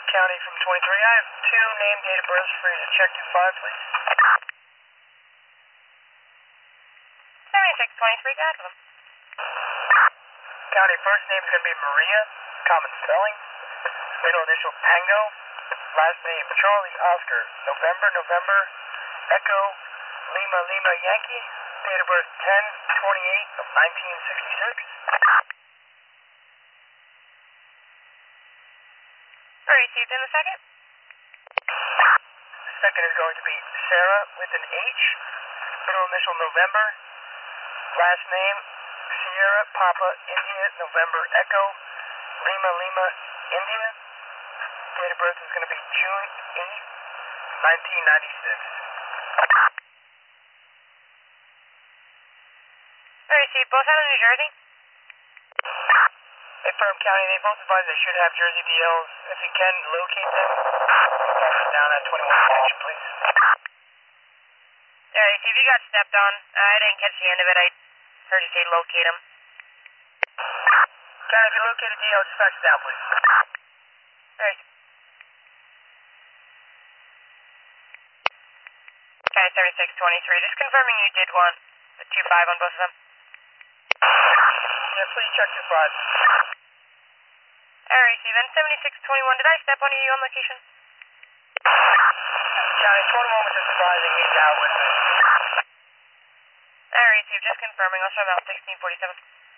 County from 23. I have two name, date of birth for you to check 25, please. 7623, got them. County first name is going to be Maria, common spelling. Middle initial Tango. Last name Charlie Oscar. November, Echo, Lima Yankee. Date of birth 10/28 of 1966. Received in the second. Second is going to be Sarah with an H. Middle initial November. Last name Sierra Papa India November Echo. Lima India. Date of birth is going to be June 8th, 1996. Received both out of New Jersey. Affirm County, they both advise they should have Jersey DLs. If you can, locate them. Down at 21 connection, please. Received, you got stepped on. I didn't catch the end of it. I heard you say locate him. County, if you locate a DL, just fax it down, please. Received. County 3623, just confirming you did one. The 2-5 on both of them. Yeah, please check 25. Received, then 7621, did I step on you on location? County 21 was just advising he's out with me. Received, just confirming. I'll show him out 1647.